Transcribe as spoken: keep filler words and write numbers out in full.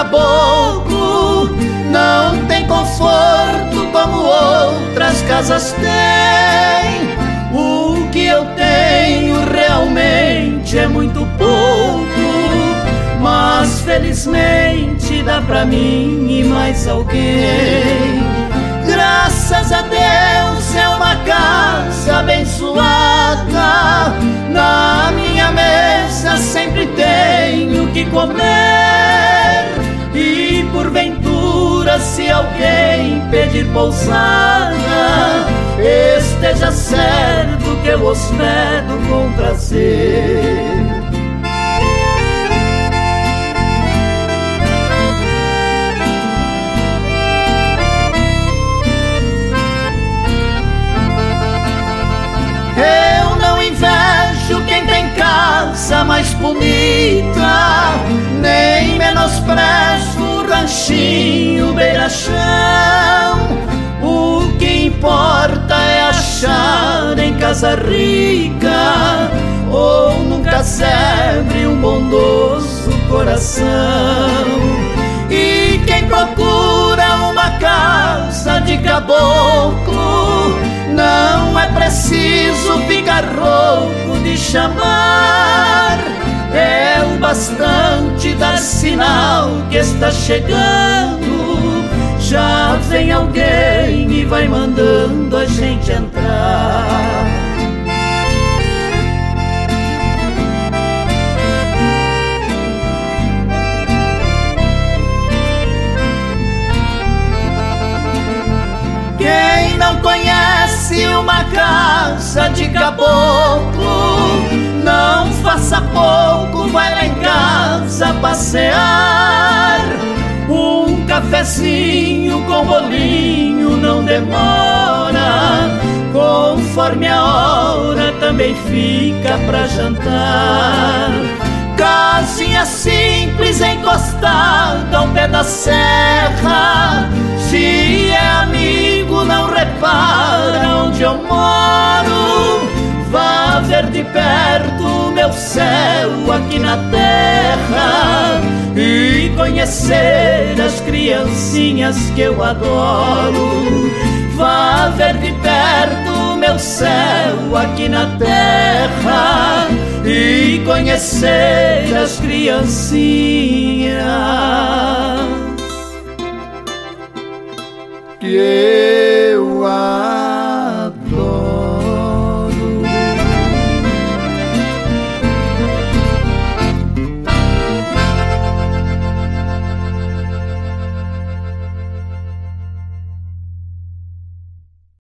caboclo não tem conforto como outras casas têm. O que eu tenho realmente é muito pouco, mas felizmente dá pra mim e mais alguém. Graças a Deus é uma casa abençoada, na minha mesa sempre tenho que comer. E porventura se alguém pedir pousada, esteja certo que eu hospedo com prazer. Eu não invejo quem tem casa mais bonita, nem menosprezo o ranchinho beira-chão. O que importa é achar em casa rica ou num casebre um bondoso coração. E quem procura uma casa de caboclo, não é preciso ficar rouco de chamar. É o bastante dar sinal que está chegando. Já vem alguém e vai mandando a gente entrar. Quem não conhece uma casa de caboclo, não faça pouco, vai lá em casa passear. Um cafezinho com bolinho não demora, conforme a hora também fica pra jantar. Casinha simples encostada ao pé da serra, se é amigo não repara onde eu moro. Vá ver de perto o meu céu aqui na terra e conhecer as criancinhas que eu adoro. Vá ver de perto o meu céu aqui na terra e conhecer as criancinhas que eu adoro.